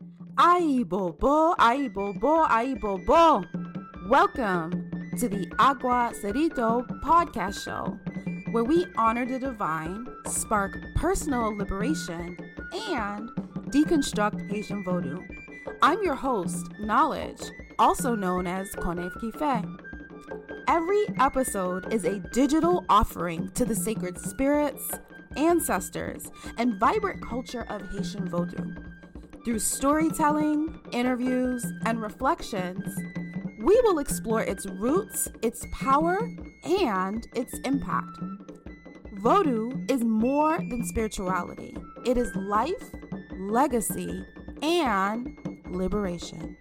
Ay bobo, ay bobo, ay bobo. Welcome to the Agua Cerito podcast show, where we honor the divine, spark personal liberation, and deconstruct Haitian voodoo. I'm your host, Knowledge, also known as Konef Kife. Every episode is a digital offering to the sacred spirits, ancestors, and vibrant culture of Haitian voodoo. Through storytelling, interviews, and reflections, we will explore its roots, its power, and its impact. Voodoo is more than spirituality. It is life, legacy, and liberation.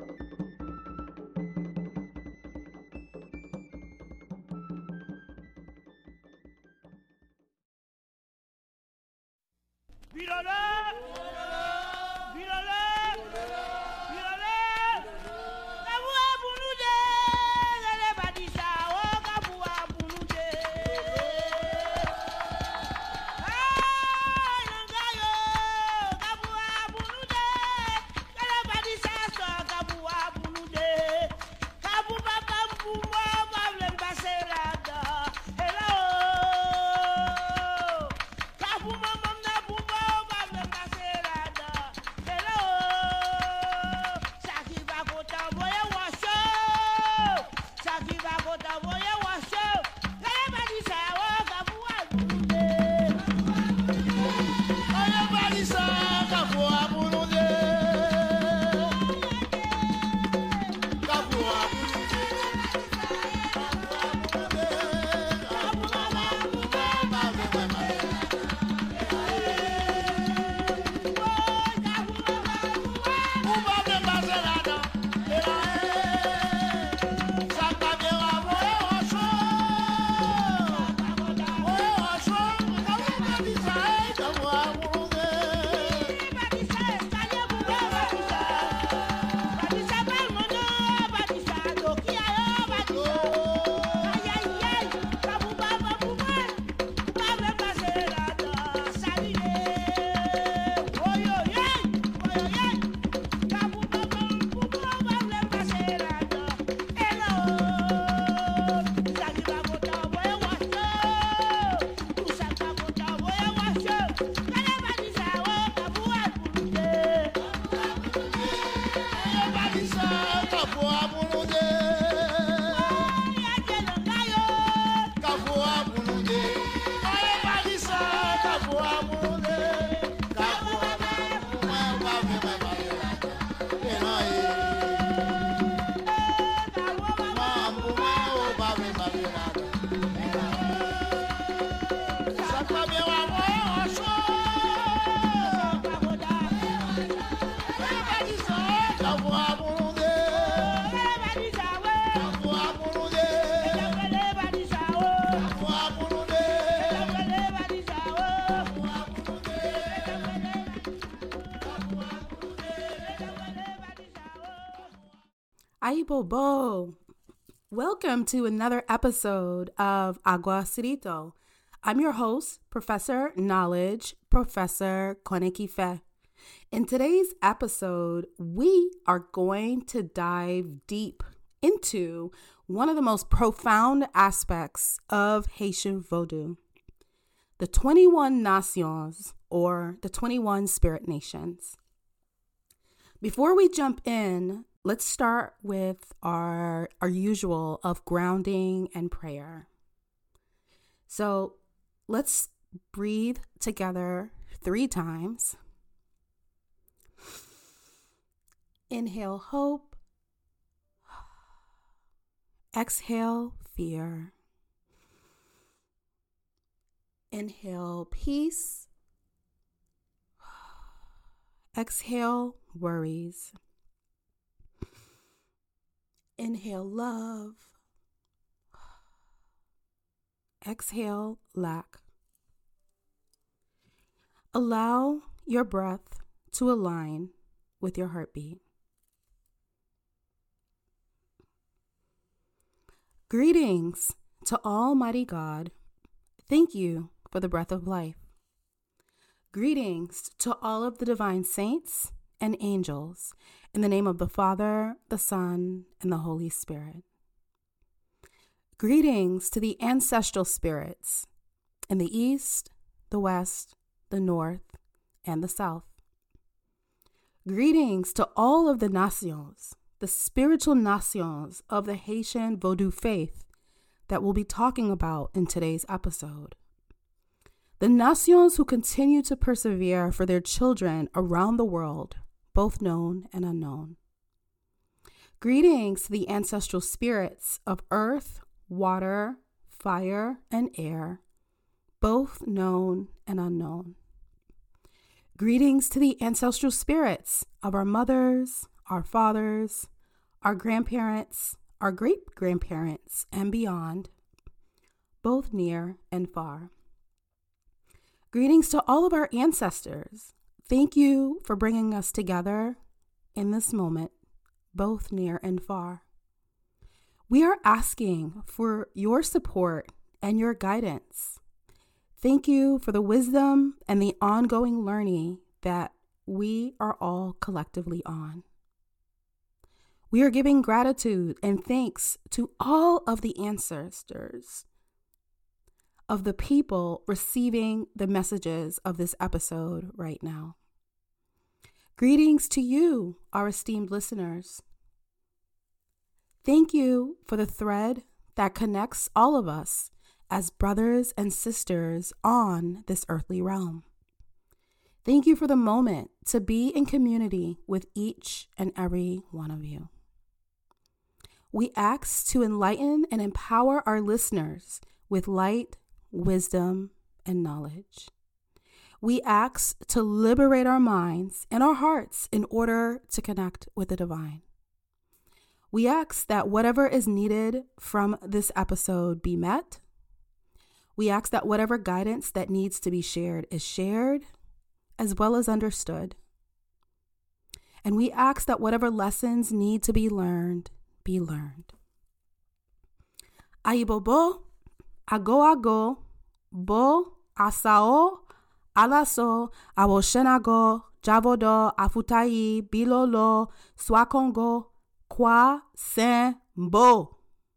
Ay bobo. Welcome to another episode of Agua Cerito. I'm your host, Professor Knowledge, Professor Konekife. In today's episode, we are going to dive deep into one of the most profound aspects of Haitian voodoo, the 21 Nations, or the 21 Spirit Nations. Before we jump in, let's start with our usual of grounding and prayer. So let's breathe together 3 times. Inhale hope. Exhale fear. Inhale peace. Exhale worries. Inhale love. Exhale lack. Allow your breath to align with your heartbeat. Greetings to Almighty God. Thank you for the breath of life. Greetings to all of the divine saints and angels, in the name of the Father, the Son, and the Holy Spirit. Greetings to the ancestral spirits in the East, the West, the North, and the South. Greetings to all of the nations, the spiritual nations of the Haitian Vodou faith that we'll be talking about in today's episode. The nations who continue to persevere for their children around the world, both known and unknown. Greetings to the ancestral spirits of earth, water, fire, and air, both known and unknown. Greetings to the ancestral spirits of our mothers, our fathers, our grandparents, our great-grandparents, and beyond, both near and far. Greetings to all of our ancestors. Thank you for bringing us together in this moment, both near and far. We are asking for your support and your guidance. Thank you for the wisdom and the ongoing learning that we are all collectively on. We are giving gratitude and thanks to all of the ancestors of the people receiving the messages of this episode right now. Greetings to you, our esteemed listeners. Thank you for the thread that connects all of us as brothers and sisters on this earthly realm. Thank you for the moment to be in community with each and every one of you. We ask to enlighten and empower our listeners with light, wisdom, and knowledge. We ask to liberate our minds and our hearts in order to connect with the divine. We ask that whatever is needed from this episode be met. We ask that whatever guidance that needs to be shared is shared, as well as understood. And we ask that whatever lessons need to be learned, be learned. Aibobo, ago, bo, asao, alaso, awoshenago, javodo, afutai, bilolo, swakongo, kwa, sen, bo.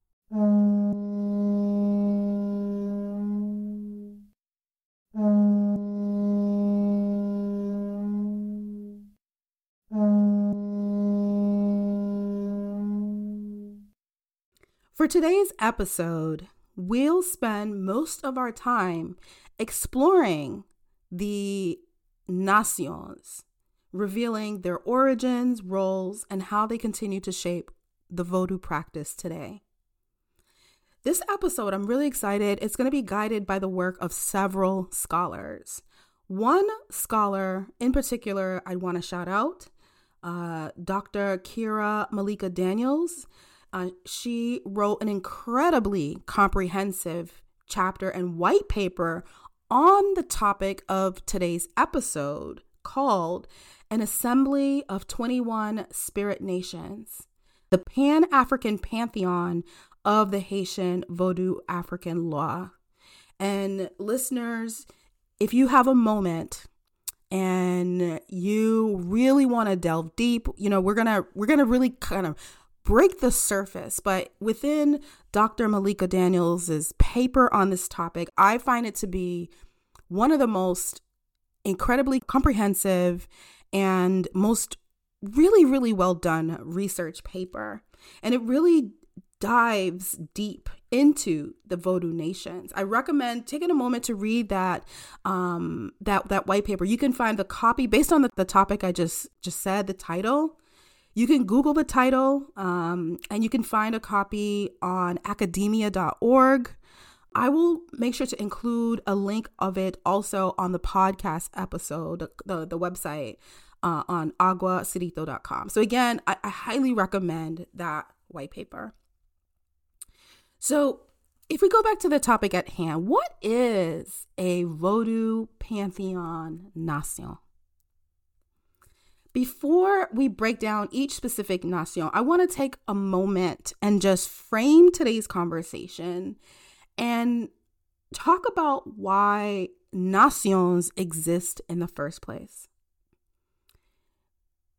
For today's episode, we'll spend most of our time exploring the nations, revealing their origins, roles, and how they continue to shape the Vodou practice today. This episode, I'm really excited. It's going to be guided by the work of several scholars. One scholar in particular I want to shout out, Dr. Kira Malika Daniels. She wrote an incredibly comprehensive chapter and white paper on the topic of today's episode called An Assembly of 21 Spirit Nations, the Pan-African Pantheon of the Haitian Vodou African Law. And listeners, if you have a moment and you really want to delve deep, we're gonna really kind of break the surface. But within Dr. Malika Daniels' paper on this topic, I find it to be one of the most incredibly comprehensive and most really, really well done research paper. And it really dives deep into the Vodou nations. I recommend taking a moment to read that white paper. You can find the copy based on the topic I just said, the title. You can Google the title, and you can find a copy on academia.org. I will make sure to include a link of it also on the podcast episode, the website on aguacerito.com. So again, I highly recommend that white paper. So if we go back to the topic at hand, what is a Vodou Pantheon Nation? Before we break down each specific nation, I want to take a moment and just frame today's conversation and talk about why nations exist in the first place.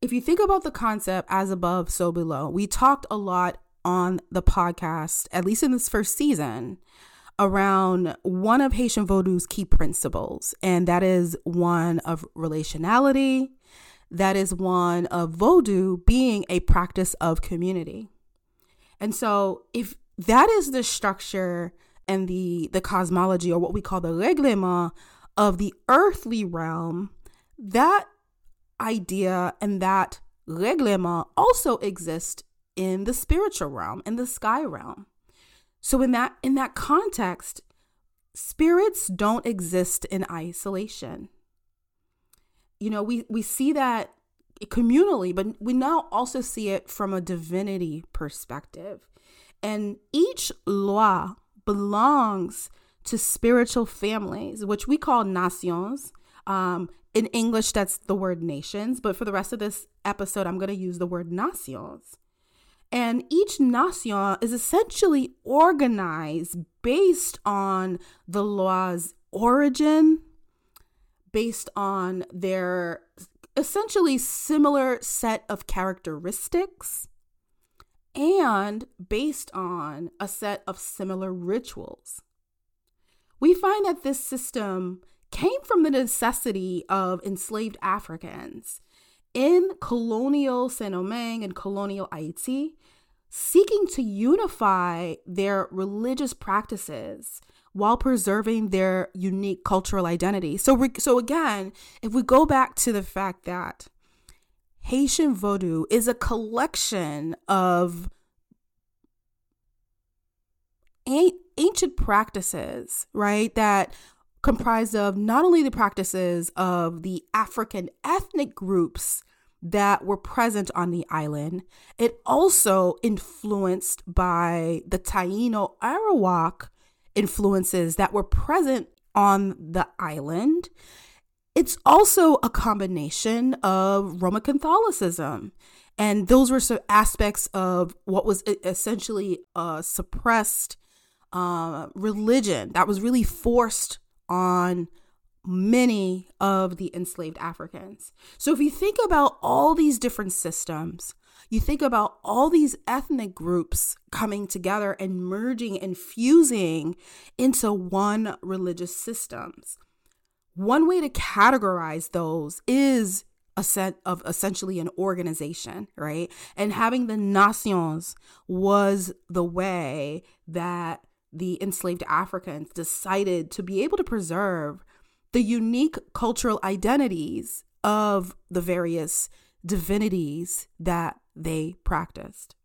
if you think about the concept as above, so below, we talked a lot on the podcast, at least in this first season, around one of Haitian Vodou's key principles. And that is one of relationality. That is one of Vodou being a practice of community. And so if that is the structure and the cosmology, or what we call the règlement of the earthly realm, that idea and that règlement also exist in the spiritual realm, in the sky realm. So in that context, spirits don't exist in isolation. You know, we see that communally, but we now also see it from a divinity perspective. And each loi belongs to spiritual families, which we call nations. In English, that's the word nations. But for the rest of this episode, I'm going to use the word nations. And each nation is essentially organized based on the law's origin, based on their essentially similar set of characteristics, and based on a set of similar rituals. We find that this system came from the necessity of enslaved Africans in colonial Saint-Domingue and colonial Haiti, seeking to unify their religious practices while preserving their unique cultural identity. So again, if we go back to the fact that Haitian Vodou is a collection of ancient practices, right, that comprised of not only the practices of the African ethnic groups that were present on the island, it also influenced by the Taino Arawak influences that were present on the island. It's also a combination of Roman Catholicism. And those were some aspects of what was essentially a suppressed religion that was really forced on many of the enslaved Africans. So if you think about all these different systems, you think about all these ethnic groups coming together and merging and fusing into one religious systems. One way to categorize those is a set of essentially an organization, right? And having the nations was the way that the enslaved Africans decided to be able to preserve the unique cultural identities of the various divinities that they practiced.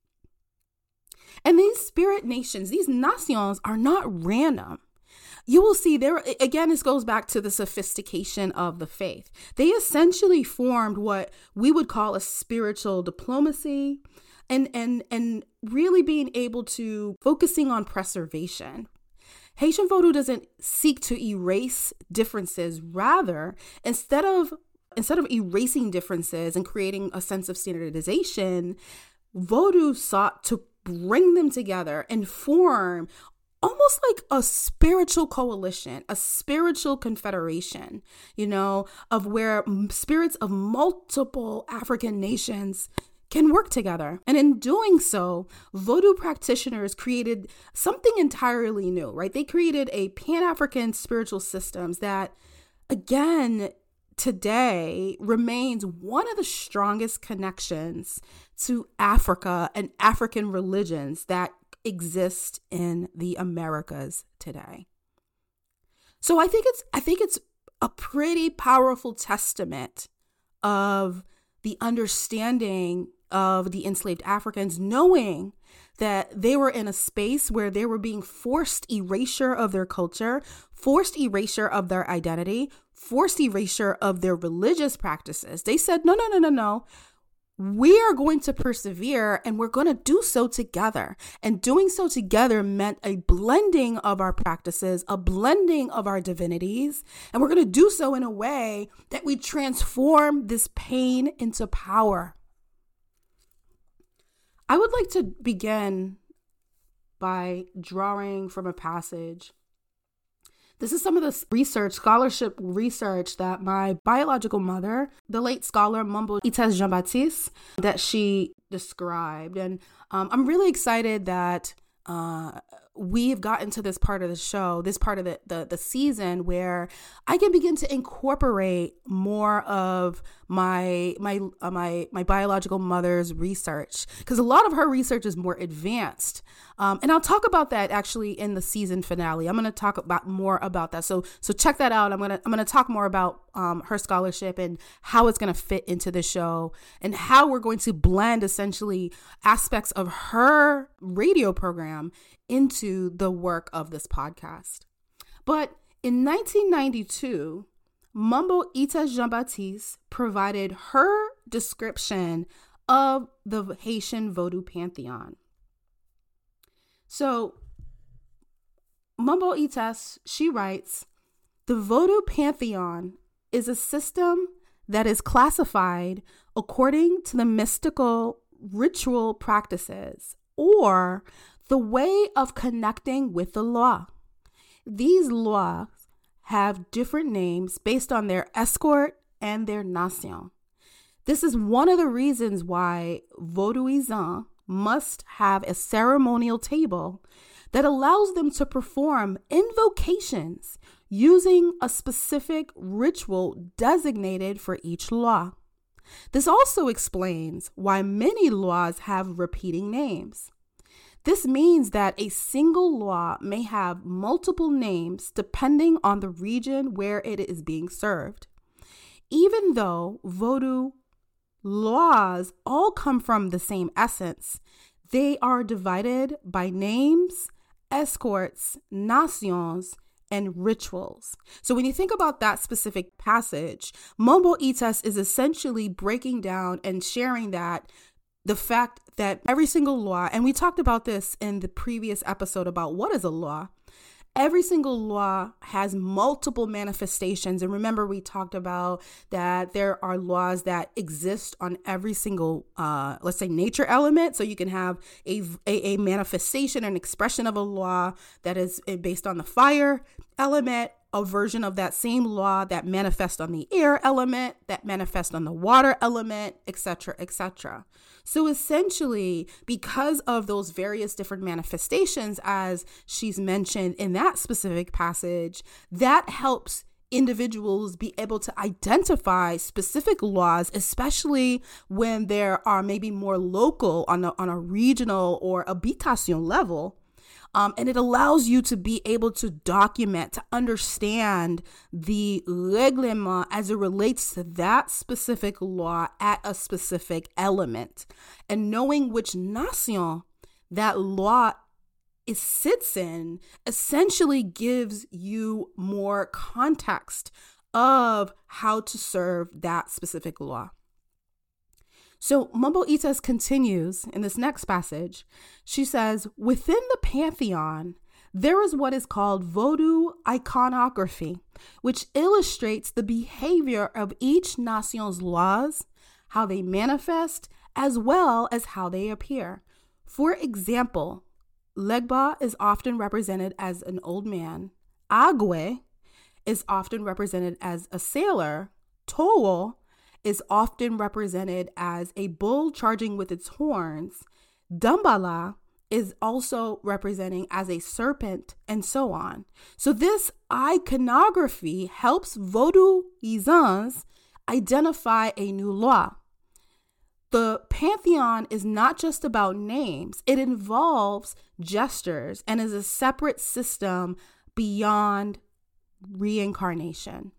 And these spirit nations, these nations, are not random. You will see there, again, this goes back to the sophistication of the faith. They essentially formed what we would call a spiritual diplomacy and really being able to focusing on preservation. Haitian Vodou doesn't seek to erase differences. Rather, instead of erasing differences and creating a sense of standardization, Vodou sought to bring them together and form almost like a spiritual coalition, a spiritual confederation, of where spirits of multiple African nations can work together. And in doing so, Vodou practitioners created something entirely new, right? They created a Pan-African spiritual systems that, again, today remains one of the strongest connections to Africa and African religions that exist in the Americas today. So I think it's a pretty powerful testament of the understanding of the enslaved Africans, knowing that they were in a space where they were being forced erasure of their culture, forced erasure of their identity, forced erasure of their religious practices. They said, no. We are going to persevere, and we're going to do so together. And doing so together meant a blending of our practices, a blending of our divinities. And we're going to do so in a way that we transform this pain into power. I would like to begin by drawing from a passage This is some of the scholarship research that my biological mother, the late scholar Mambo Ites Jean-Baptiste, that she described. And I'm really excited that we've gotten to this part of the show, this part of the season, where I can begin to incorporate more of my biological mother's research, because a lot of her research is more advanced. And I'll talk about that actually in the season finale. I'm going to talk more about that. So check that out. I'm going to talk more about her scholarship and how it's going to fit into the show, and how we're going to blend essentially aspects of her radio program into the work of this podcast. But in 1992, Mambo Ites Jean-Baptiste provided her description of the Haitian Vodou pantheon. So Mambo Ites, she writes, the Vodou pantheon is a system that is classified according to the mystical ritual practices or the way of connecting with the law. These laws have different names based on their escort and their nation. This is one of the reasons why Vodouisans must have a ceremonial table that allows them to perform invocations using a specific ritual designated for each law. This also explains why many laws have repeating names. This means that a single law may have multiple names depending on the region where it is being served. Even though Vodou laws all come from the same essence, they are divided by names, escorts, nations, and rituals. So when you think about that specific passage, Mambo Ites is essentially breaking down and sharing that the fact that every single law, and we talked about this in the previous episode about what is a law, every single law has multiple manifestations. And remember, we talked about that there are laws that exist on every single, let's say, nature element. So you can have a manifestation, an expression of a law that is based on the fire element, a version of that same law that manifests on the air element, that manifests on the water element, etc., etc. So essentially, because of those various different manifestations, as she's mentioned in that specific passage, that helps individuals be able to identify specific laws, especially when there are maybe more local on a regional or habitation level. And it allows you to be able to document, to understand the règlement as it relates to that specific law at a specific element. And knowing which nation that law sits in essentially gives you more context of how to serve that specific law. So Mambo Ites continues in this next passage. She says, within the pantheon, there is what is called Vodou iconography, which illustrates the behavior of each nation's laws, how they manifest, as well as how they appear. For example, Legba is often represented as an old man. Agwe is often represented as a sailor. Towo is often represented as a bull charging with its horns. Dambala is also representing as a serpent, and so on. So this iconography helps Vodouisans identify a new law. The pantheon is not just about names. It involves gestures and is a separate system beyond reincarnation.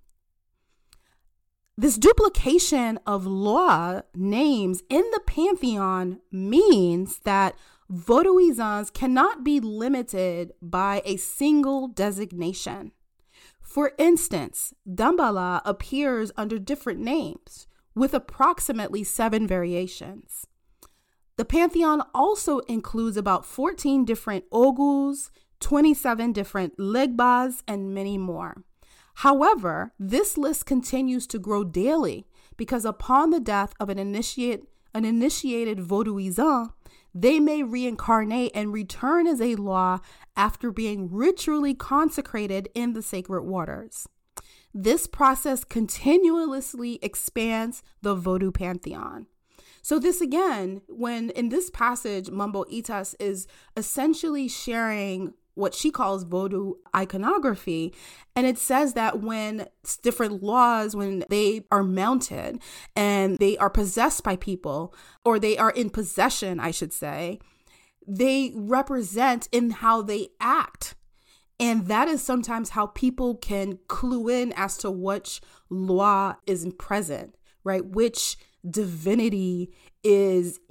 This duplication of law names in the pantheon means that Vodouisans cannot be limited by a single designation. For instance, Dambala appears under different names with approximately 7 variations. The pantheon also includes about 14 different Ogus, 27 different Legbas, and many more. However, this list continues to grow daily because upon the death of an initiated Vodouisan, they may reincarnate and return as a Loa after being ritually consecrated in the sacred waters. This process continuously expands the Vodou pantheon. So this again, when in this passage, Mambo Itas is essentially sharing what she calls Vodou iconography. And it says that when different Loas, when they are mounted and they are possessed by people, or they are in possession, I should say, they represent in how they act. And that is sometimes how people can clue in as to which Loa is present, right? Which divinity is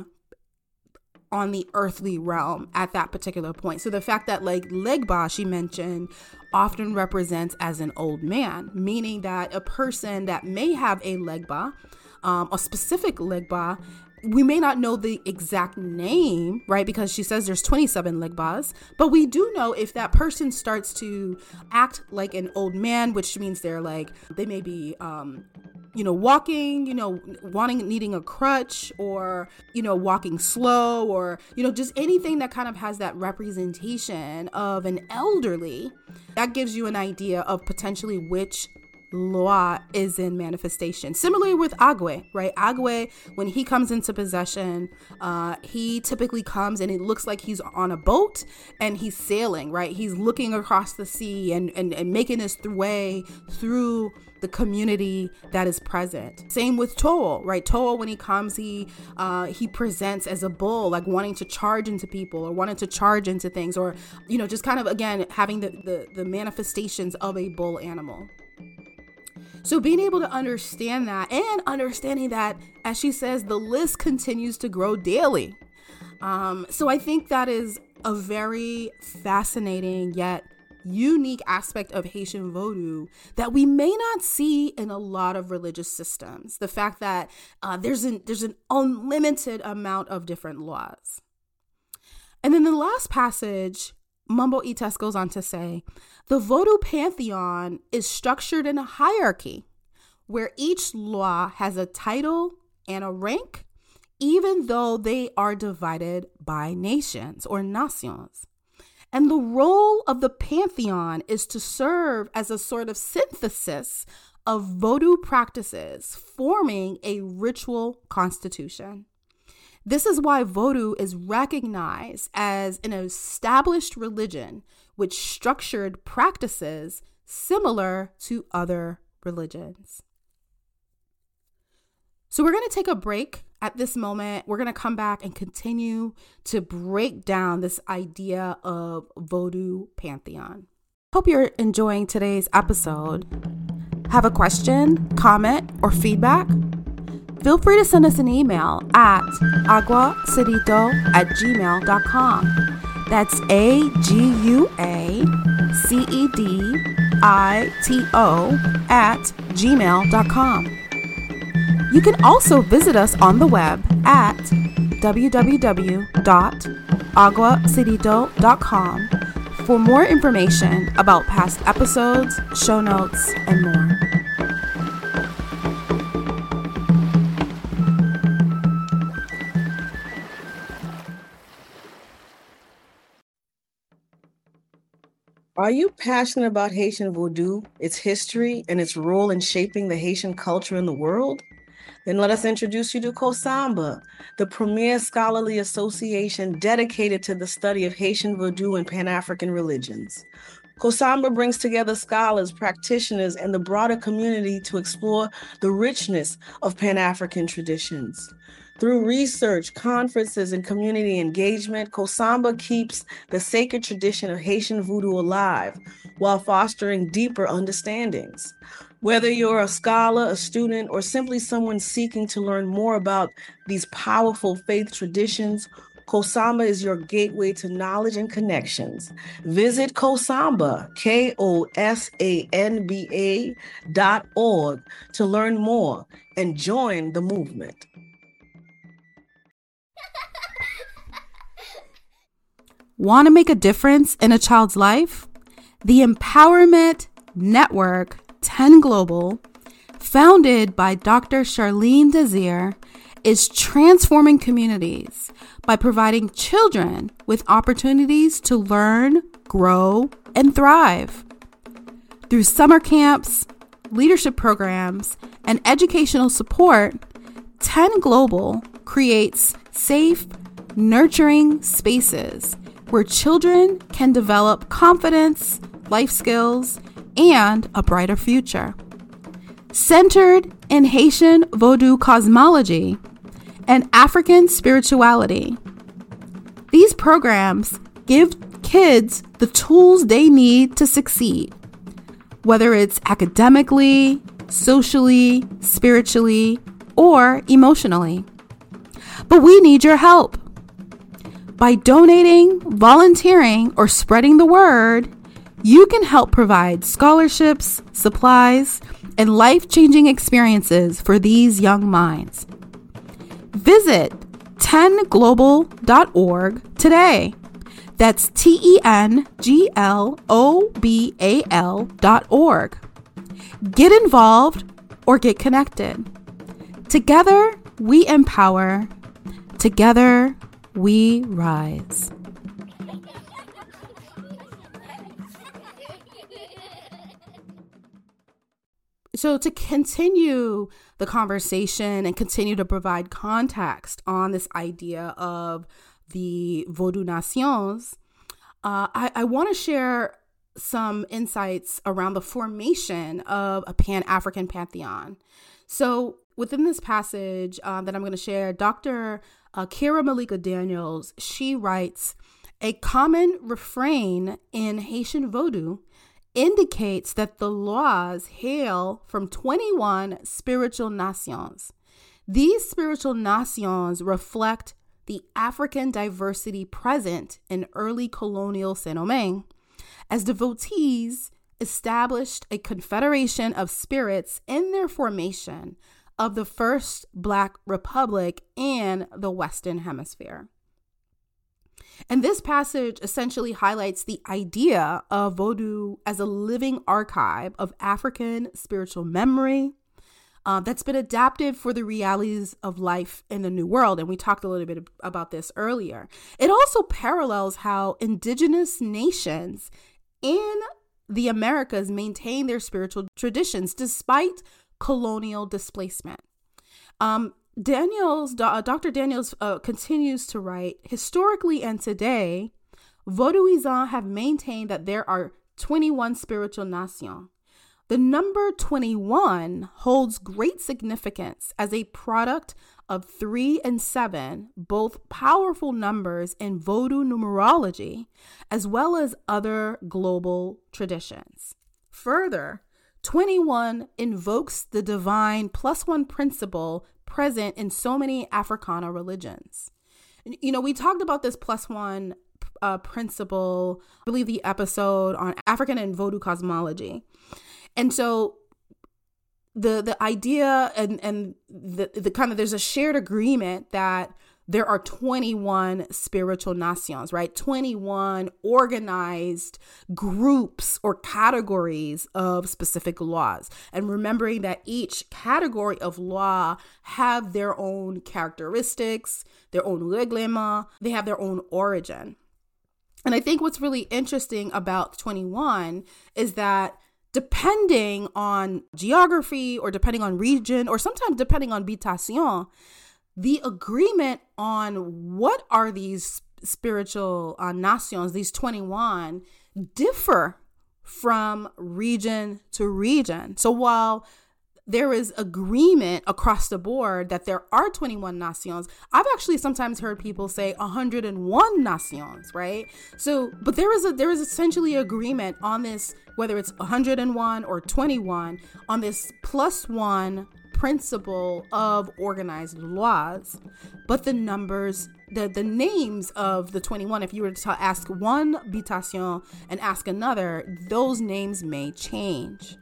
on the earthly realm at that particular point. So the fact that like Legba, she mentioned, often represents as an old man, meaning that a person that may have a Legba, a specific Legba, we may not know the exact name, right? Because she says there's 27 Legbas, but we do know if that person starts to act like an old man, which means they may be, walking, needing a crutch, or, walking slow, or, just anything that kind of has that representation of an elderly, that gives you an idea of potentially which Loa is in manifestation. Similarly with Agwe, right? Agwe, when he comes into possession, he typically comes and it looks like he's on a boat and he's sailing, right? He's looking across the sea and making his way through the community that is present. Same with To'o, right? To'o, when he comes, he presents as a bull, like wanting to charge into people or wanting to charge into things, or, just kind of, again, having the manifestations of a bull animal. So being able to understand that, and understanding that, as she says, the list continues to grow daily. So I think that is a very fascinating yet unique aspect of Haitian Vodou that we may not see in a lot of religious systems. The fact that there's an unlimited amount of different Loas. And then the last passage, Mambo Itas goes on to say, the Vodou pantheon is structured in a hierarchy where each Loa has a title and a rank, even though they are divided by nations or nations. And the role of the pantheon is to serve as a sort of synthesis of Vodou practices, forming a ritual constitution. This is why Vodou is recognized as an established religion with structured practices similar to other religions. So we're going to take a break at this moment. We're going to come back and continue to break down this idea of Vodou pantheon. Hope you're enjoying today's episode. Have a question, comment, or feedback? Feel free to send us an email at aguacedito@gmail.com. That's AGUACEDITO@gmail.com. You can also visit us on the web at www.aguacedito.com for more information about past episodes, show notes, and more. Are you passionate about Haitian Vodou, its history, and its role in shaping the Haitian culture in the world? Then let us introduce you to COSAMBA, the premier scholarly association dedicated to the study of Haitian Vodou and Pan-African religions. COSAMBA brings together scholars, practitioners, and the broader community to explore the richness of Pan-African traditions. Through research, conferences, and community engagement, COSAMBA keeps the sacred tradition of Haitian Vodou alive while fostering deeper understandings. Whether you're a scholar, a student, or simply someone seeking to learn more about these powerful faith traditions, COSAMBA is your gateway to knowledge and connections. Visit COSAMBA, KOSANBA.org to learn more and join the movement. Want to make a difference in a child's life? The Empowerment Network 10 Global, founded by Dr. Charlene Desir, is transforming communities by providing children with opportunities to learn, grow, and thrive. Through summer camps, leadership programs, and educational support, 10 Global creates safe, nurturing spaces where children can develop confidence, life skills, and a brighter future. Centered in Haitian Vodou cosmology and African spirituality, these programs give kids the tools they need to succeed, whether it's academically, socially, spiritually, or emotionally. But we need your help. By donating, volunteering, or spreading the word, you can help provide scholarships, supplies, and life-changing experiences for these young minds. Visit 10global.org today. That's TENGLOBAL.org. Get involved or get connected. Together, we empower. Together, we rise. So to continue the conversation and continue to provide context on this idea of the Vodou Nations, I want to share some insights around the formation of a Pan-African pantheon. So within this passage that I'm going to share, Dr. Kira Malika Daniels, she writes, a common refrain in Haitian Vodou indicates that the Loas hail from 21 spiritual nations. These spiritual nations reflect the African diversity present in early colonial Saint-Domingue, as devotees established a confederation of spirits in their formation of the first Black Republic in the Western Hemisphere. And this passage essentially highlights the idea of Vodou as a living archive of African spiritual memory that's been adapted for the realities of life in the New World. And we talked a little bit about this earlier. It also parallels how indigenous nations in the Americas maintain their spiritual traditions despite colonial displacement. Dr. Daniels continues to write, historically and today, Vodouisans have maintained that there are 21 spiritual nations. The number 21 holds great significance as a product of 3 and 7, both powerful numbers in Vodou numerology, as well as other global traditions. Further, 21 invokes the divine +1 principle present in so many Africana religions. You know, we talked about this +1 principle, I believe the episode on African and Vodou cosmology. And so the idea and the kind of, there's a shared agreement that there are 21 spiritual nations, right? 21 organized groups or categories of specific laws. And remembering that each category of law have their own characteristics, their own règlement, they have their own origin. And I think what's really interesting about 21 is that depending on geography or depending on region or sometimes depending on habitation, the agreement on what are these spiritual nations, these 21, differ from region to region. So while there is agreement across the board that there are 21 nations, I've actually sometimes heard people say 101 nations, right? So, but there is essentially agreement on this, whether it's 101 or 21, on this +1 principle of organized laws. But the numbers, the names of the 21, if you were to ask one habitation and ask another, those names may change.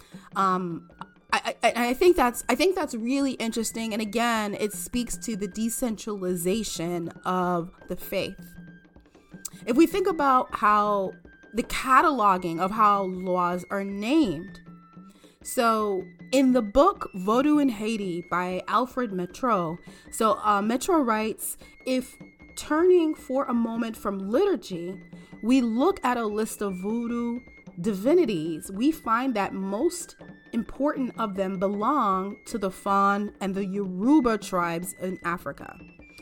I think that's really interesting. And again, it speaks to the decentralization of the faith. If we think about how the cataloging of how laws are named, so In the book Vodou in Haiti by Alfred Metro, Metro writes, if turning for a moment from liturgy, we look at a list of voodoo divinities, we find that most important of them belong to the Fon and the Yoruba tribes in Africa.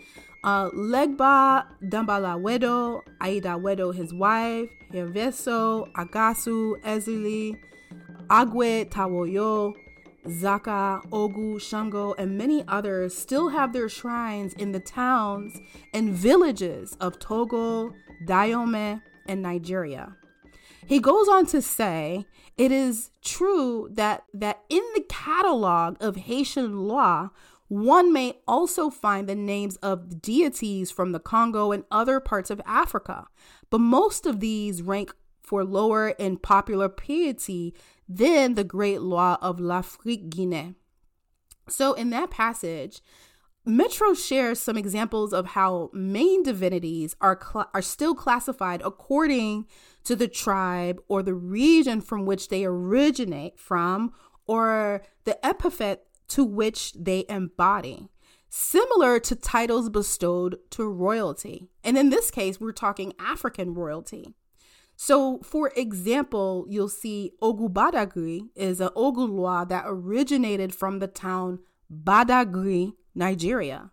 Legba Dambalawedo, Aida Wedo, his wife, Herveso, Agasu, Ezili, Agwe Tawoyo, Zaka, Ogu, Shango, and many others still have their shrines in the towns and villages of Togo, Dahomey, and Nigeria. He goes on to say, it is true that in the catalog of Haitian law, one may also find the names of deities from the Congo and other parts of Africa, but most of these rank for lower in popular piety than the great law of l'Afrique Guinée. So in that passage, Metro shares some examples of how main divinities are still classified according to the tribe or the region from which they originate from, or the epithet to which they embody, similar to titles bestowed to royalty. And in this case, we're talking African royalty. So, for example, you'll see Ogu Badagry is an Ogu law that originated from the town Badagry, Nigeria.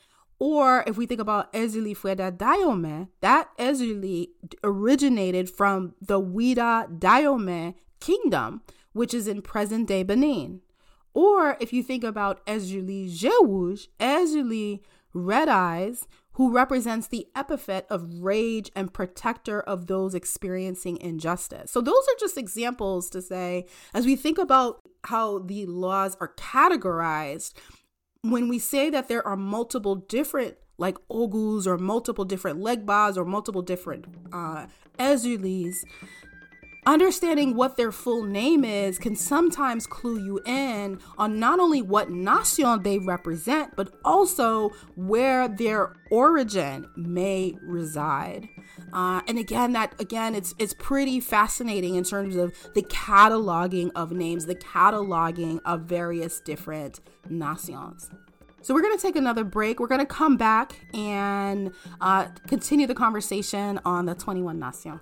Or if we think about Ezili Fueda Dahomey, that Ezili originated from the Ouida Dahomey kingdom, which is in present-day Benin. Or if you think about Ezili Jewuj, Ezili Red Eyes, who represents the epithet of rage and protector of those experiencing injustice. So those are just examples to say, as we think about how the laws are categorized, when we say that there are multiple different like Ogus or multiple different Legbas or multiple different Ezulis, understanding what their full name is can sometimes clue you in on not only what nation they represent, but also where their origin may reside. And again, it's pretty fascinating in terms of the cataloging of names, the cataloging of various different nations. So we're going to take another break. We're going to come back and continue the conversation on the 21 Nations.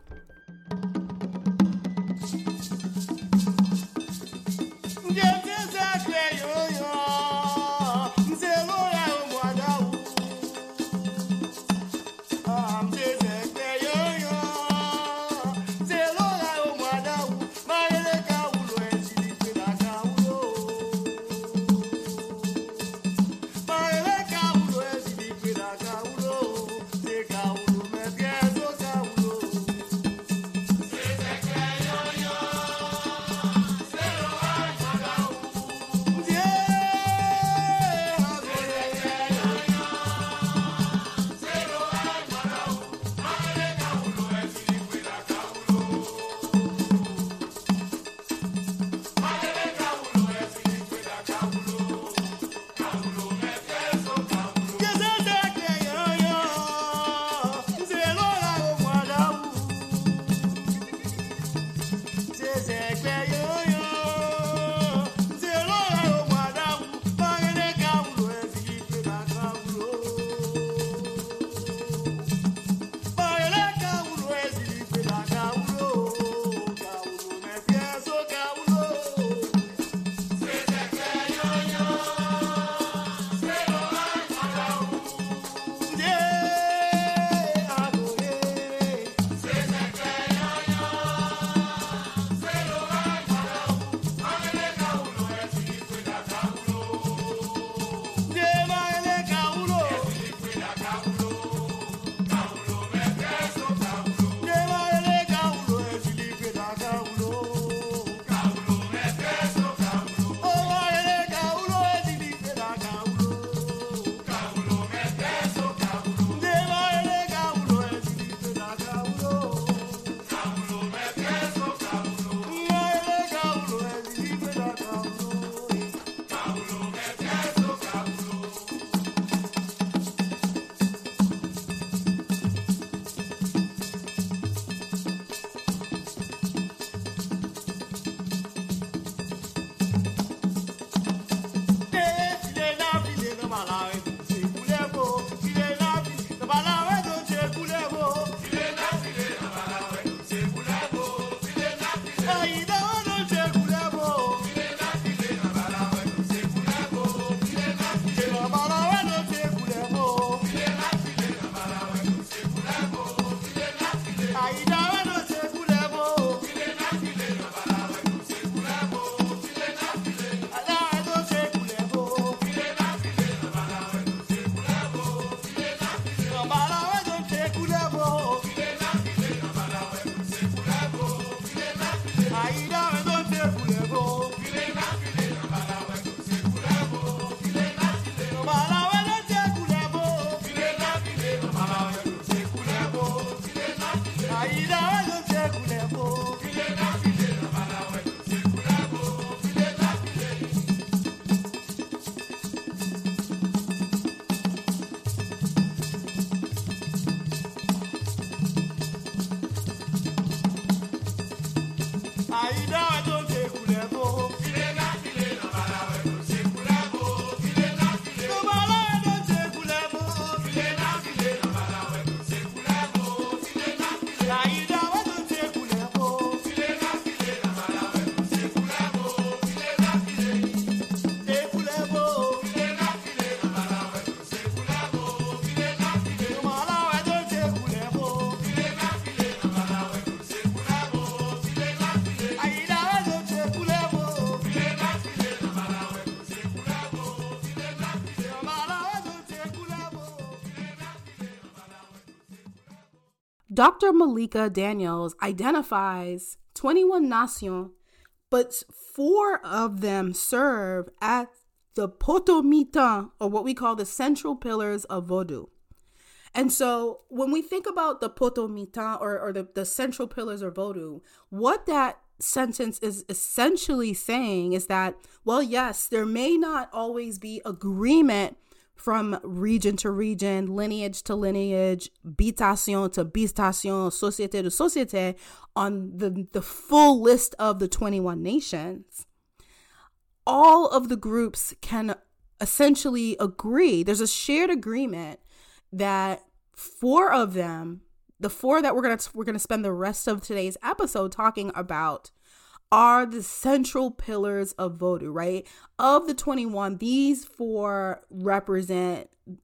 Dr. Malika Daniels identifies 21 nations, but 4 of them serve as the potomitan, or what we call the central pillars of Vodou. And so when we think about the potomitan or the central pillars of Vodou, what that sentence is essentially saying is that, well, yes, there may not always be agreement from region to region, lineage to lineage, bitation to bitation, société to société, on the full list of the 21 nations. All of the groups can essentially agree. There's a shared agreement that 4 of them, the 4 that we're gonna spend the rest of today's episode talking about, are the central pillars of Vodou, right? Of the 21, these 4 represent,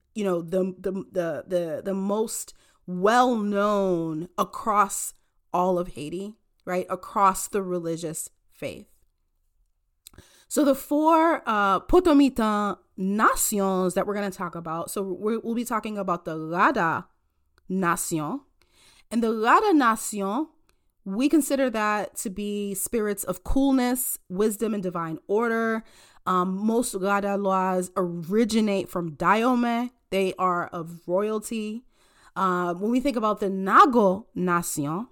the most well-known across all of Haiti, right? Across the religious faith. So the 4 potomitan nations that we're going to talk about, so we'll be talking about the Rada Nation. And the Rada Nation, we consider that to be spirits of coolness, wisdom, and divine order. Most Rada laws originate from Dayome. They are of royalty. When we think about the Nago Nation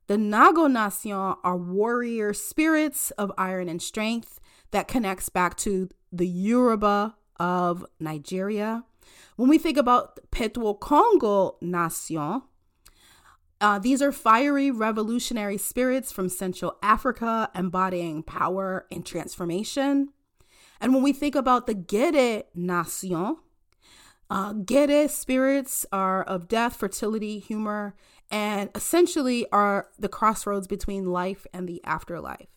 are warrior spirits of iron and strength that connects back to the Yoruba of Nigeria. When we think about Petro Congo Nation, these are fiery revolutionary spirits from Central Africa embodying power and transformation. And when we think about the Gere Nation, Gere spirits are of death, fertility, humor, and essentially are the crossroads between life and the afterlife.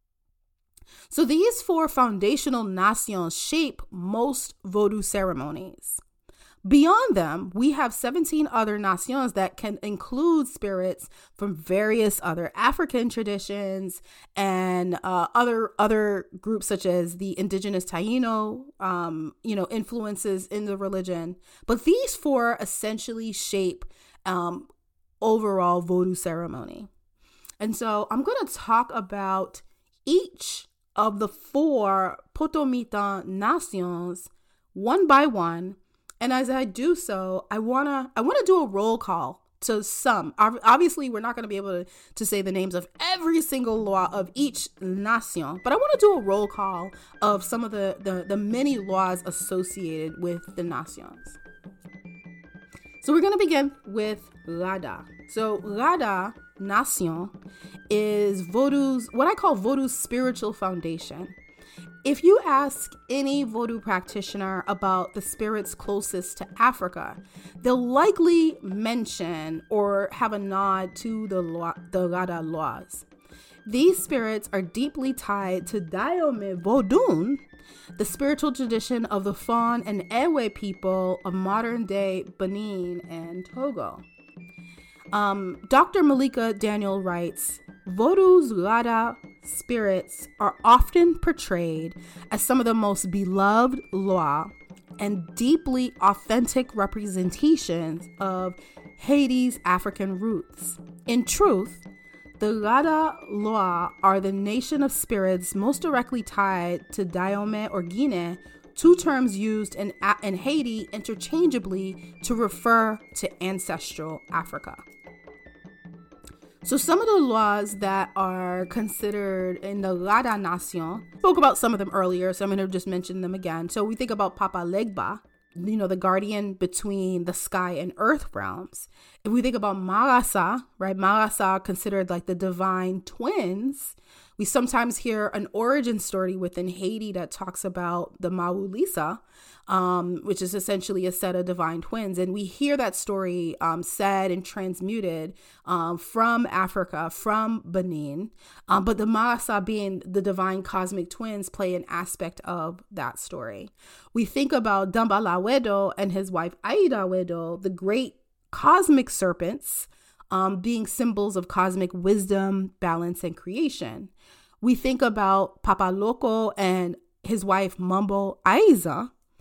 So these 4 foundational nations shape most Vodou ceremonies. Beyond them, we have 17 other nations that can include spirits from various other African traditions and other groups such as the indigenous Taino, influences in the religion. But these 4 essentially shape overall Vodou ceremony. And so I'm going to talk about each of the 4 potomitan nations one by one. And as I do so, I wanna do a roll call to some. Obviously, we're not going to be able to say the names of every single law of each nation, but I want to do a roll call of some of the many laws associated with the nations. So we're going to begin with Rada. So Rada Nation is Vodou's, what I call Vodou's spiritual foundation. If you ask any Vodou practitioner about the spirits closest to Africa, they'll likely mention or have a nod to the Rada laws. These spirits are deeply tied to Dayome Vodun, the spiritual tradition of the Fon and Ewe people of modern-day Benin and Togo. Dr. Malika Daniel writes, Vodou's Rada spirits are often portrayed as some of the most beloved Loa and deeply authentic representations of Haiti's African roots. In truth, the Rada Loa are the nation of spirits most directly tied to Dayome or Guinea, 2 terms used in Haiti interchangeably to refer to ancestral Africa. So some of the laws that are considered in the Rada Nation, spoke about some of them earlier, so I'm going to just mention them again. So we think about Papa Legba, the guardian between the sky and earth realms. If we think about Marasa, right? Marasa considered like the divine twins. We sometimes hear an origin story within Haiti that talks about the Maulisa, which is essentially a set of divine twins. And we hear that story said and transmuted from Africa, from Benin. But the Marasa, being the divine cosmic twins, play an aspect of that story. We think about Dambala Wedo and his wife Aida Wedo, the great cosmic serpents, being symbols of cosmic wisdom, balance, and creation. We think about Papa Loco and his wife Mambo Aiza,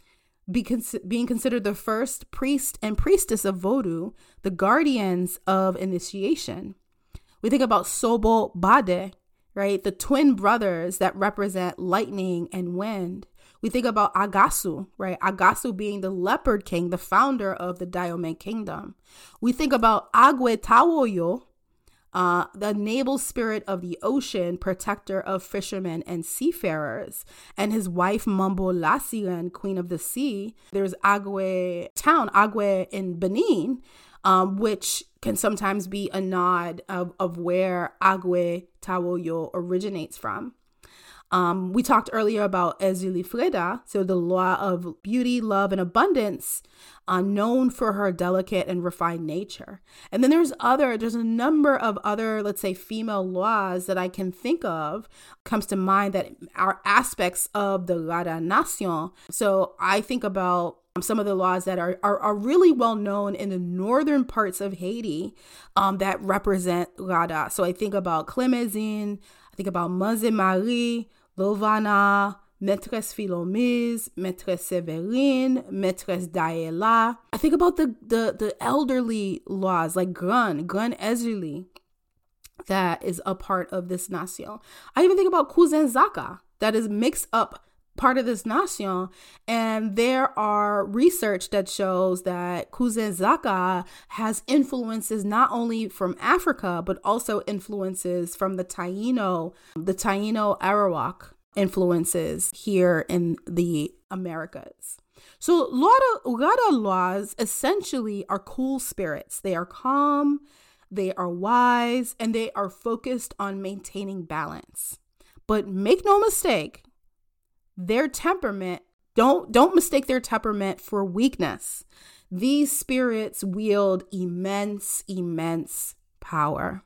being considered the first priest and priestess of Vodou, the guardians of initiation. We think about Sobo Bade, right? The twin brothers that represent lightning and wind. We think about Agasu, right? Agasu being the leopard king, the founder of the Dahomey kingdom. We think about Agwe Tawoyo, the naval spirit of the ocean, protector of fishermen and seafarers, and his wife Mambo Lasiren, queen of the sea. There's Agwe town, Agwe in Benin, which can sometimes be a nod of where Agwe Tawoyo originates from. We talked earlier about Ezulifreda, so the law of beauty, love, and abundance, known for her delicate and refined nature. And then there's a number of other, let's say, female laws that I can think of, comes to mind that are aspects of the Rada Nation. So I think about some of the laws that are really well known in the northern parts of Haiti that represent Rada. So I think about Clemezine, I think about Manze Marie, Lovana, Maîtresse Philomise, Maîtresse Séverine, Maîtresse Daela. I think about the elderly laws like Gran Ezuli that is a part of this nation. I even think about Cousin Zaka that is mixed up part of this nation, and there are research that shows that Cousin Zaka has influences not only from Africa but also influences from the Taino Arawak influences here in the Americas. So Rada laws essentially are cool spirits. They are calm, they are wise, and they are focused on maintaining balance. But make no mistake, their temperament, don't mistake their temperament for weakness. These spirits wield immense power.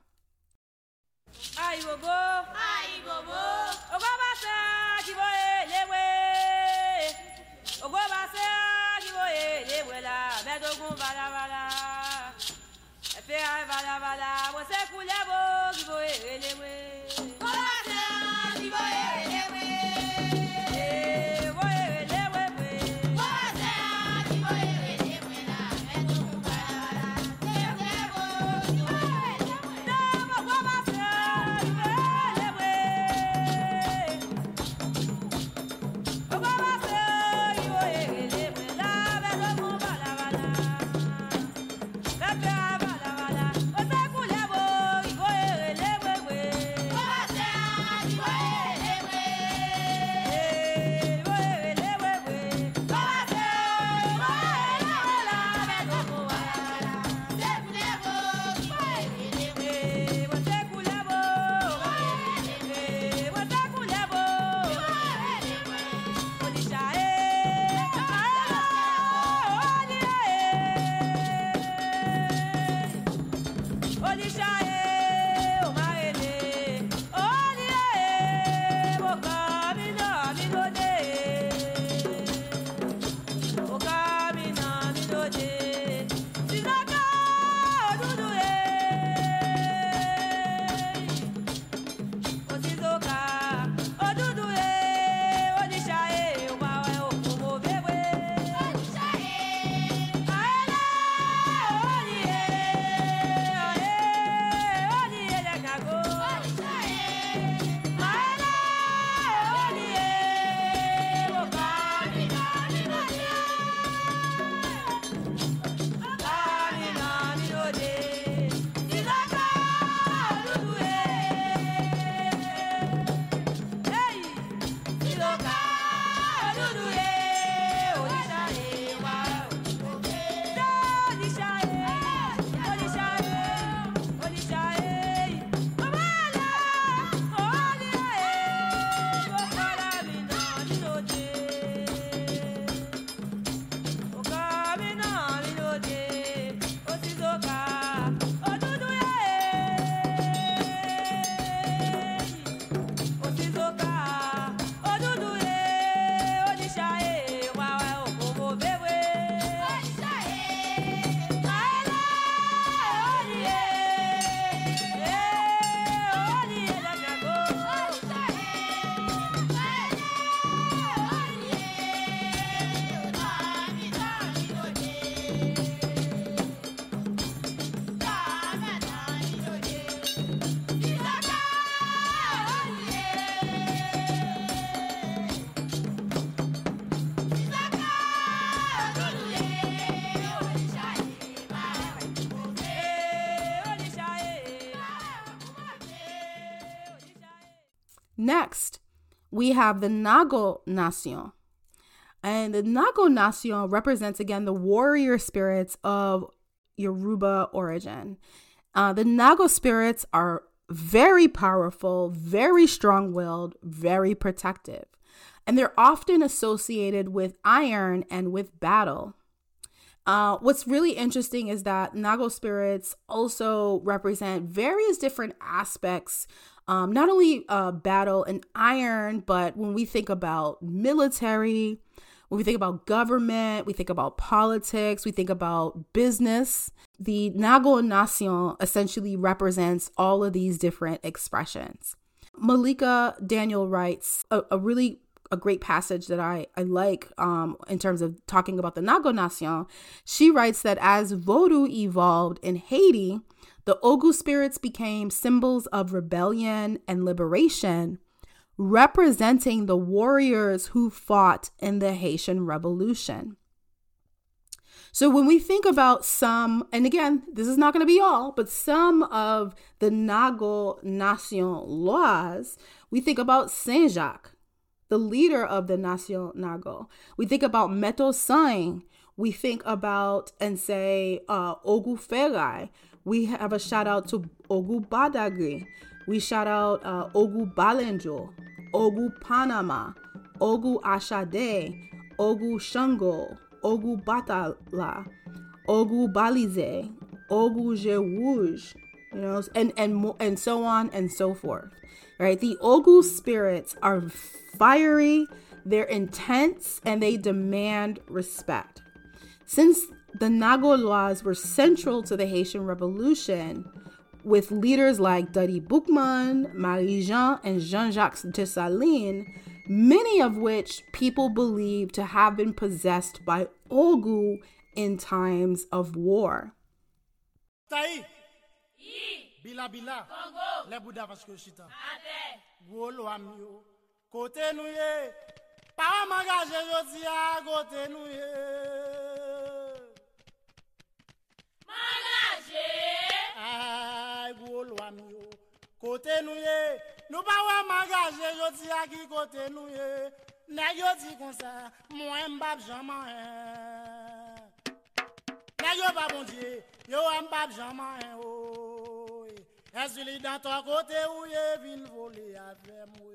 Next, we have the Nago Nation. And the Nago Nation represents, again, the warrior spirits of Yoruba origin. The Nago spirits are very powerful, very strong-willed, very protective. And they're often associated with iron and with battle. What's really interesting is that Nago spirits also represent various different aspects, not only battle and iron, but when we think about military, when we think about government, we think about politics, we think about business. The Nago Nation essentially represents all of these different expressions. Malika Daniel writes a great passage that I like in terms of talking about the Nago Nation. She writes that as Vodou evolved in Haiti, the Ogu spirits became symbols of rebellion and liberation, representing the warriors who fought in the Haitian Revolution. So when we think about some, and again, this is not going to be all, but some of the Nago Nation laws, we think about Saint Jacques, the leader of the Nation Nago. We think about Meto Sain. We think about and say Ogu Ferai. We have a shout out to Ogu Badagry. We shout out Ogu Balenjo, Ogu Panama, Ogu Ashade, Ogu Shango, Ogu Batala, Ogu Balize, Ogu Jewuj, and so on and so forth. Right? The Ogu spirits are fiery, they're intense, and they demand respect. Since the Nago laws were central to the Haitian Revolution, with leaders like Dadi Boukman, Marie-Jean, and Jean-Jacques Dessalines, many of which people believe to have been possessed by Ogu in times of war. Bila bila Congo le Bouddha vasko chita ate golo amio côté nou ye pa magaje jodi a côté nou ye magaje ay golo amio côté nou ye nou pa wa magaje jodi a ki côté nou ye nèg yo di comme ça moi m'bab jamais nèg yo pas bon Dieu yo m'bab jamais oh. Est-ce que dans ton côté où il vient voler avec moi?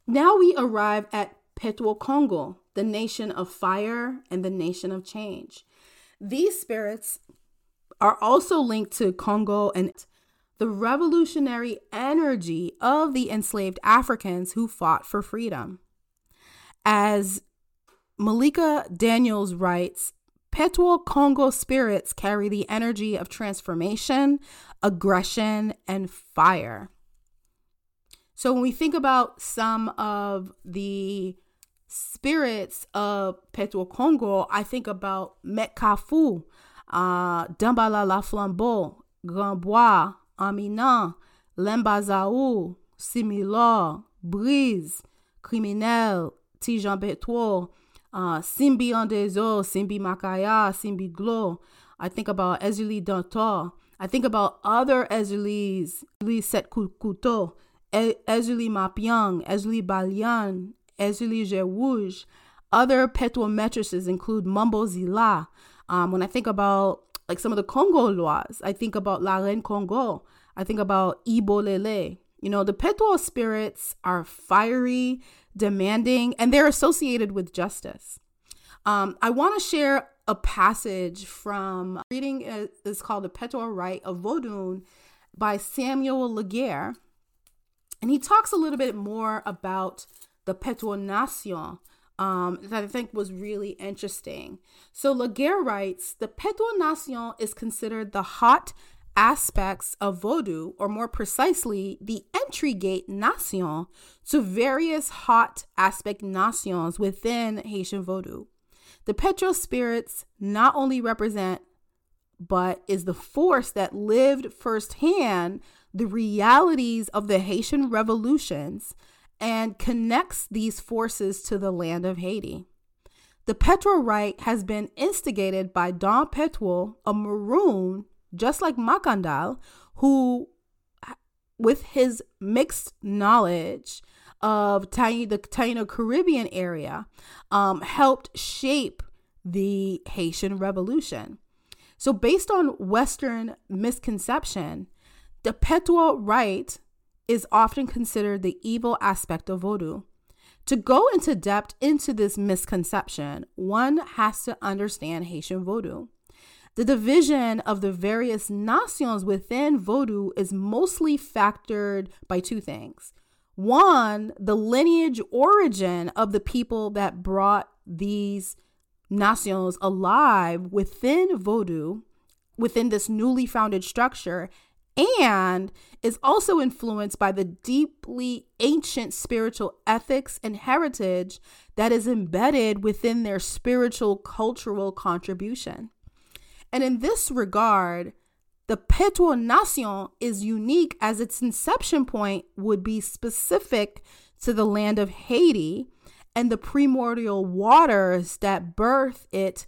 Now we arrive at Petwo Congo, the nation of fire and the nation of change. These spirits are also linked to Congo and the revolutionary energy of the enslaved Africans who fought for freedom. As Malika Daniels writes, Petwo Congo spirits carry the energy of transformation, aggression, and fire. So when we think about some of the spirits of Petwo Congo, I think about Metkafu, Dambala La Flambeau, Grandbois, Amina, Lembazaou, Similor, Brise, Criminel, Tijan Betwo, Simbi Andezo, Simbi Makaya, Simbi Glo. I think about Ezuli Dantor. I think about other Ezulis, Ezuli Setkuto, Ezuli Mapiang, Ezuli Balian, Ezuli Jerouge. Other Petwo matrices include Mambo Zila. When I think about like some of the Congo laws, I think about La Reine Congo. I think about Ibo Lele. You know, the Petwo spirits are fiery, demanding, and they're associated with justice. I want to share a passage from reading is called The Petwo Rite of Vodun by Samuel Laguerre. And he talks a little bit more about the Petwo Nation that I think was really interesting. So Laguerre writes, the Petwo Nation is considered the hot aspects of Vodou, or more precisely, the entry gate nation to various hot aspect nations within Haitian Vodou. The Petwo spirits not only represent, but is the force that lived firsthand the realities of the Haitian revolutions and connects these forces to the land of Haiti. The Petwo rite has been instigated by Don Petwo, a Maroon, just like Makandal, who, with his mixed knowledge of the Taino Caribbean area, helped shape the Haitian Revolution. So based on Western misconception, the Petwo rite is often considered the evil aspect of Vodou. To go into depth into this misconception, one has to understand Haitian Vodou. The division of the various nations within Vodou is mostly factored by two things. One, the lineage origin of the people that brought these nations alive within Vodou, within this newly founded structure, and is also influenced by the deeply ancient spiritual ethics and heritage that is embedded within their spiritual cultural contribution. And in this regard, the Petwo Nation is unique as its inception point would be specific to the land of Haiti, and the primordial waters that birth it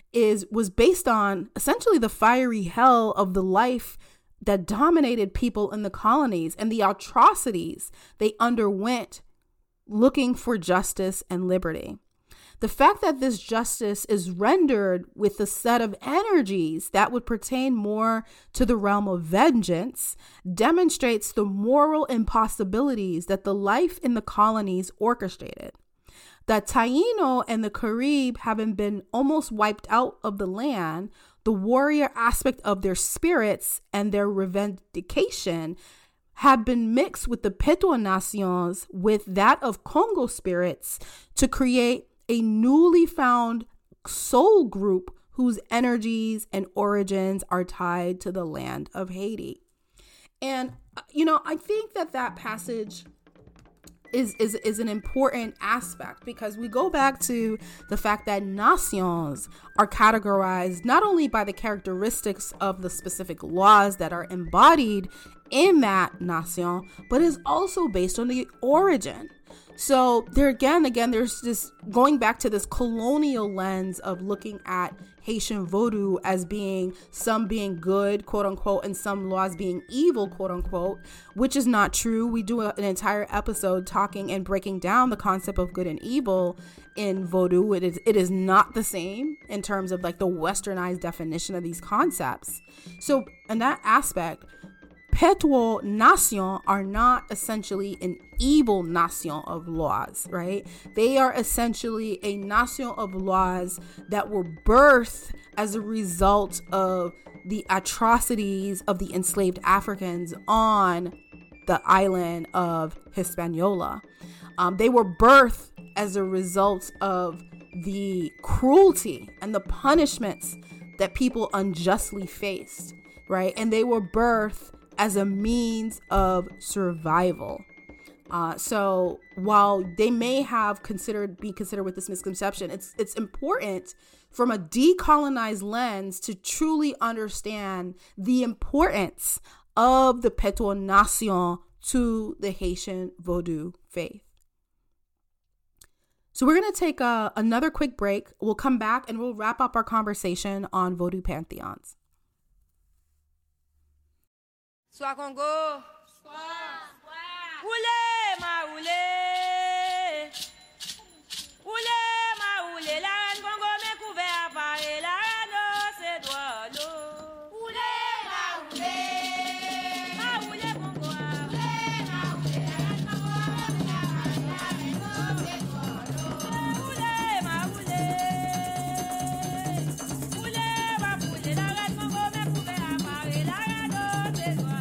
was based on essentially the fiery hell of the life that dominated people in the colonies and the atrocities they underwent looking for justice and liberty. The fact that this justice is rendered with a set of energies that would pertain more to the realm of vengeance demonstrates the moral impossibilities that the life in the colonies orchestrated. The Taino and the Carib, having been almost wiped out of the land, the warrior aspect of their spirits and their revendication have been mixed with the Petwo Nations with that of Congo spirits to create a newly found soul group whose energies and origins are tied to the land of Haiti. And, you know, I think that passage is an important aspect because we go back to the fact that nations are categorized not only by the characteristics of the specific laws that are embodied in that nation, but is also based on the origin. So there again, there's this going back to this colonial lens of looking at Haitian Vodou as being some being good, quote unquote, and some laws being evil, quote unquote, which is not true. We do an entire episode talking and breaking down the concept of good and evil in Vodou. It is not the same in terms of like the westernized definition of these concepts. So in that aspect, Petuo Nation are not essentially an evil nation of laws, right? They are essentially a nation of laws that were birthed as a result of the atrocities of the enslaved Africans on the island of Hispaniola. They were birthed as a result of the cruelty and the punishments that people unjustly faced, right? And they were birthed as a means of survival. So while they may have be considered with this misconception, it's important from a decolonized lens to truly understand the importance of the Petuo Nation to the Haitian Vodou faith. So we're going to take another quick break. We'll come back and we'll wrap up our conversation on Vodou pantheons. Soit Congo, roulez ma roulez, roulez ma roulez, la reine Congo m'est couvert à Paris, la reine c'est droit l'eau. Roulez ma roulez Congo, roulez ma roulez, la reine Congo m'est couvert à Paris, la reine c'est droit l'eau. Roulez ma roulez, la reine Congo m'est couvert à Paris, la reine c'est droit l'eau.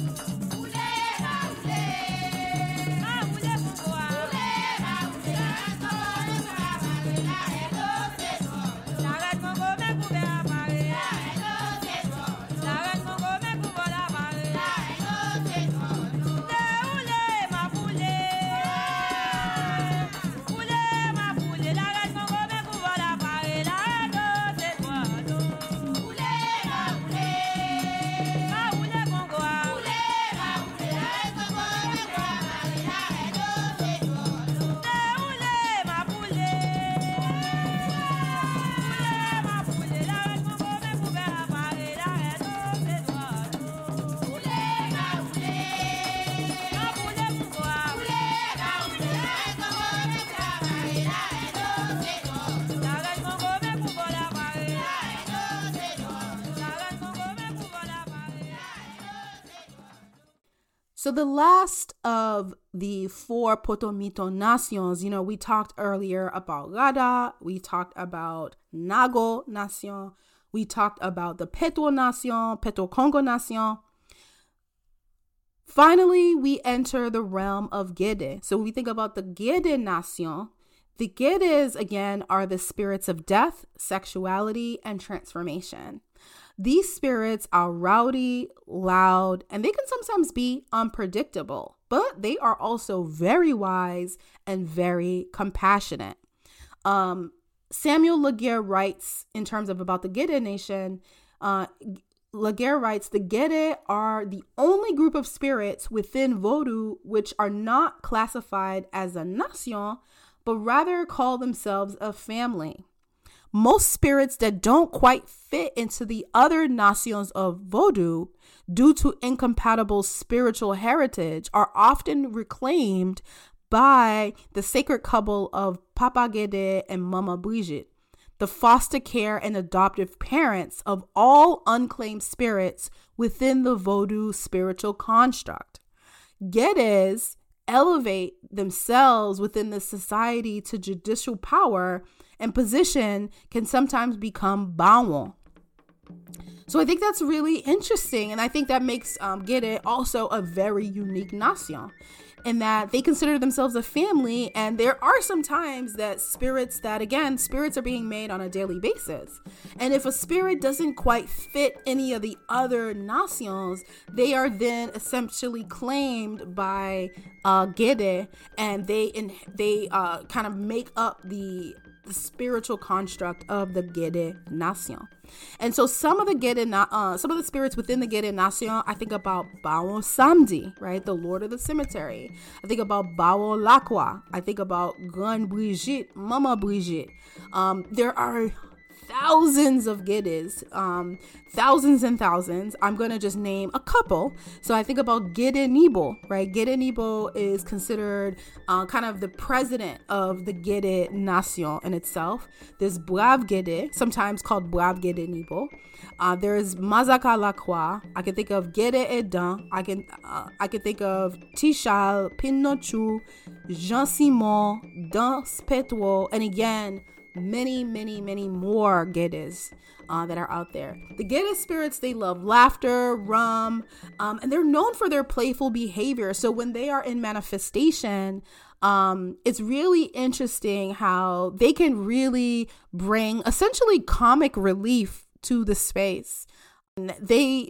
So the last of the four Potomito nations, we talked earlier about Gada, we talked about Nago Nation, we talked about the Petuo Nation, Petuo Congo Nation. Finally, we enter the realm of Gede. So when we think about the Gede Nation, the Gedes, again, are the spirits of death, sexuality, and transformation. These spirits are rowdy, loud, and they can sometimes be unpredictable, but they are also very wise and very compassionate. Samuel Laguerre writes in terms of about the Gede nation, Laguerre writes, the Gede are the only group of spirits within Vodou which are not classified as a nation, but rather call themselves a family. Most spirits that don't quite fit into the other nations of Vodou due to incompatible spiritual heritage are often reclaimed by the sacred couple of Papa Gede and Mama Brigitte, the foster care and adoptive parents of all unclaimed spirits within the Vodou spiritual construct. Gedes elevate themselves within the society to judicial power, and position can sometimes become Bawon. So I think that's really interesting. And I think that makes Gede also a very unique nation in that they consider themselves a family. And there are some times that spirits are being made on a daily basis. And if a spirit doesn't quite fit any of the other nations, they are then essentially claimed by Gede, and they kind of make up the spiritual construct of the Gede Nation. And so some of the spirits within the Gede Nation, I think about Bawon Samedi, right? The Lord of the Cemetery. I think about Bawon Lakwa. I think about Grande Brigitte, Mama Brigitte. There are thousands of Gedes, thousands and thousands. I'm going to just name a couple. So I think about Gede Nibo, right? Gede Nibo is considered kind of the president of the Gede Nation in itself. There's Brave Gede, sometimes called Brave Gede Nibo. There's Mazaka Lacroix. I can think of Gede Edan. I can think of Tichal, Pinochu, Jean Simon, Dan Spetro, and again, many more Gedes that are out there. The Gede spirits, they love laughter, rum, and they're known for their playful behavior. So when they are in manifestation, it's really interesting how they can really bring essentially comic relief to the space. They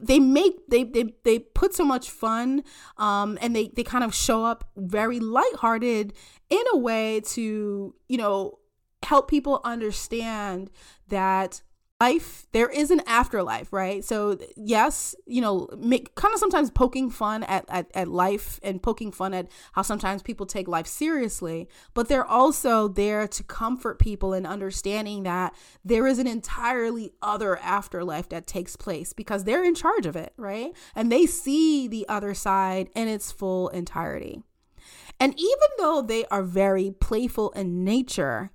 put so much fun, and they kind of show up very lighthearted in a way to, help people understand that life, there is an afterlife, right? So yes, kind of sometimes poking fun at life and poking fun at how sometimes people take life seriously, but they're also there to comfort people in understanding that there is an entirely other afterlife that takes place because they're in charge of it, right? And they see the other side in its full entirety. And even though they are very playful in nature,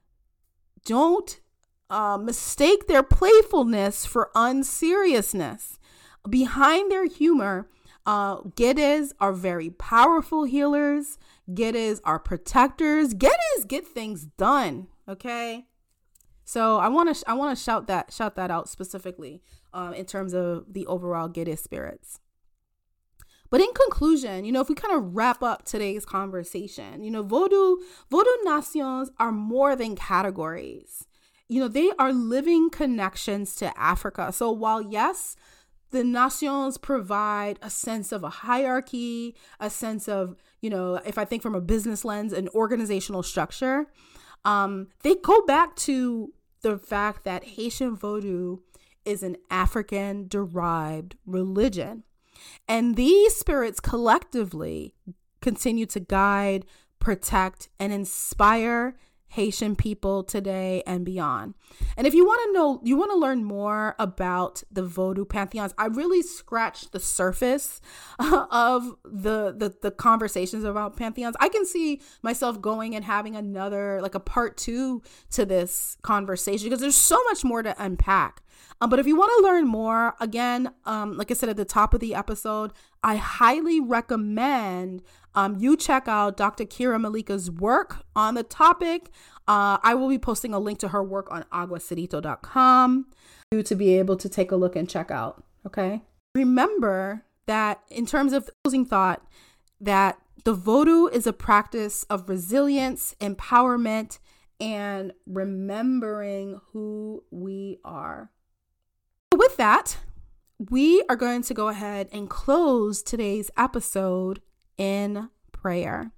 don't mistake their playfulness for unseriousness. Behind their humor, Gedes are very powerful healers. Gedes are protectors. Gedes get things done. Okay, so I want to shout that out specifically in terms of the overall Gede spirits. But in conclusion, if we kind of wrap up today's conversation, Vodou nations are more than categories. They are living connections to Africa. So while, yes, the nations provide a sense of a hierarchy, a sense of, if I think from a business lens, an organizational structure, they go back to the fact that Haitian Vodou is an African-derived religion. And these spirits collectively continue to guide, protect, and inspire Haitian people today and beyond. And if you want to learn more about the Vodou pantheons, I really scratched the surface of the conversations about pantheons. I can see myself going and having another, like a part 2 to this conversation because there's so much more to unpack. But if you want to learn more, again, like I said at the top of the episode, I highly recommend you check out Dr. Kira Malika's work on the topic. I will be posting a link to her work on aguacerito.com to be able to take a look and check out. Okay. Remember that in terms of closing thought, that the Vodou is a practice of resilience, empowerment, and remembering who we are. With that, we are going to go ahead and close today's episode in prayer.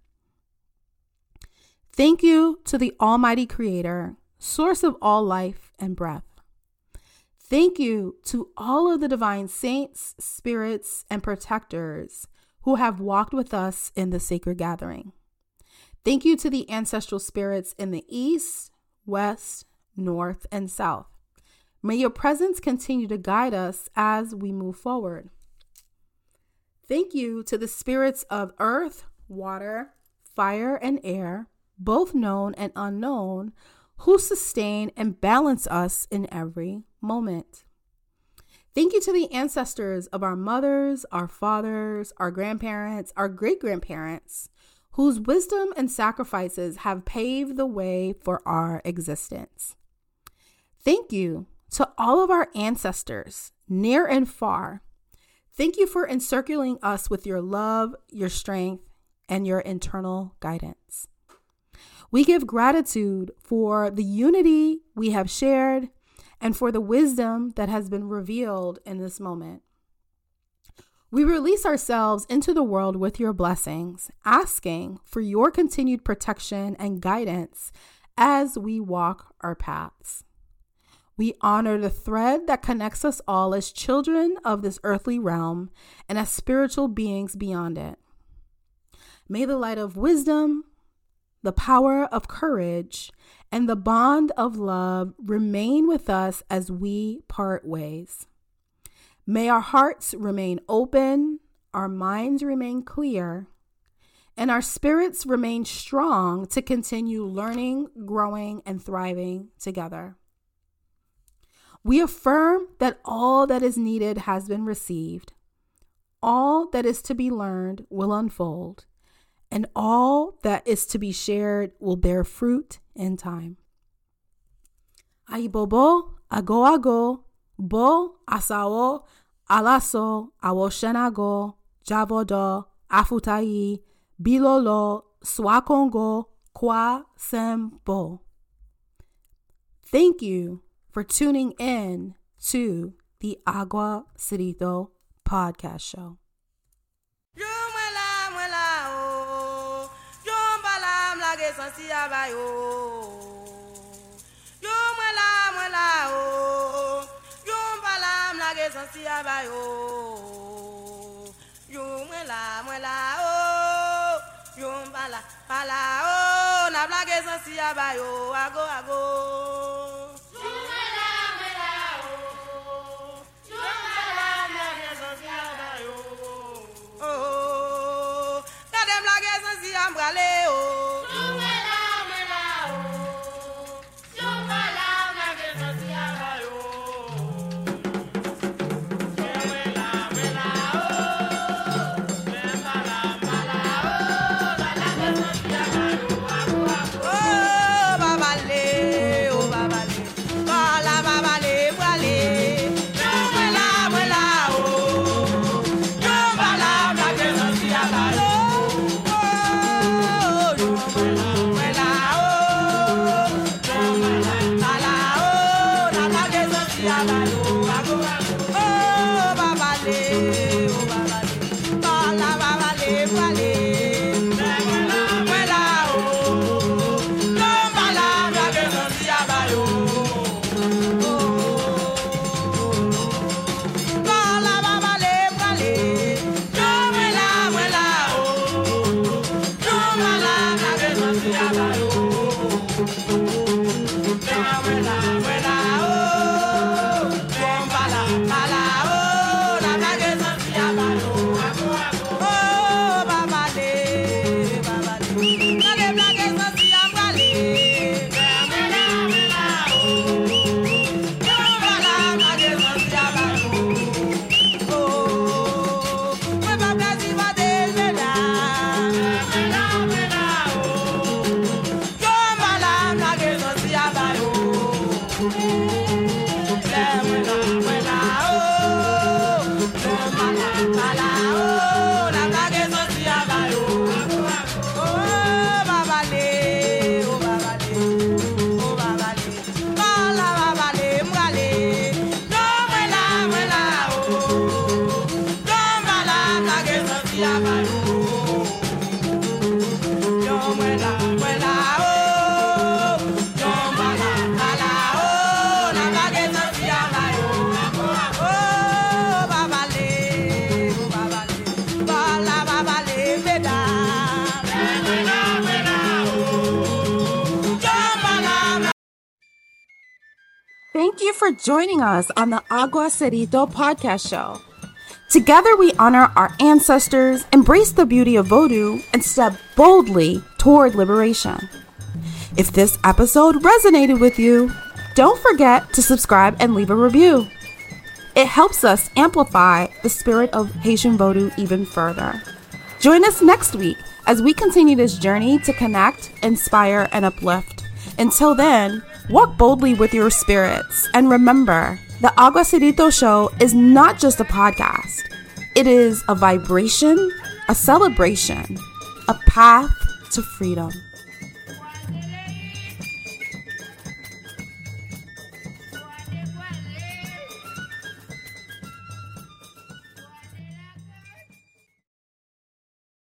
Thank you to the Almighty Creator, source of all life and breath. Thank you to all of the divine saints, spirits, and protectors who have walked with us in the sacred gathering. Thank you to the ancestral spirits in the east, west, north, and south. May your presence continue to guide us as we move forward. Thank you to the spirits of earth, water, fire, and air, both known and unknown, who sustain and balance us in every moment. Thank you to the ancestors of our mothers, our fathers, our grandparents, our great-grandparents, whose wisdom and sacrifices have paved the way for our existence. Thank you to all of our ancestors, near and far. Thank you for encircling us with your love, your strength, and your internal guidance. We give gratitude for the unity we have shared and for the wisdom that has been revealed in this moment. We release ourselves into the world with your blessings, asking for your continued protection and guidance as we walk our paths. We honor the thread that connects us all as children of this earthly realm and as spiritual beings beyond it. May the light of wisdom, the power of courage, and the bond of love remain with us as we part ways. May our hearts remain open, our minds remain clear, and our spirits remain strong to continue learning, growing, and thriving together. We affirm that all that is needed has been received, all that is to be learned will unfold, and all that is to be shared will bear fruit in time. Aibobo, ago, bo, asao, alaso, awoshenago, javodo, afutai, bilolo, swakongo, kwa sembo. Thank you for tuning in to the Agua Cerrito podcast show. Thank you for joining us on the Agua Cerrito podcast show. Together we honor our ancestors, embrace the beauty of Vodou, and step boldly toward liberation. If this episode resonated with you, don't forget to subscribe and leave a review. It helps us amplify the spirit of Haitian Vodou even further. Join us next week as we continue this journey to connect, inspire, and uplift. Until then, walk boldly with your spirits. And remember, the Agua Cerrito Show is not just a podcast. It is a vibration, a celebration, a path to freedom.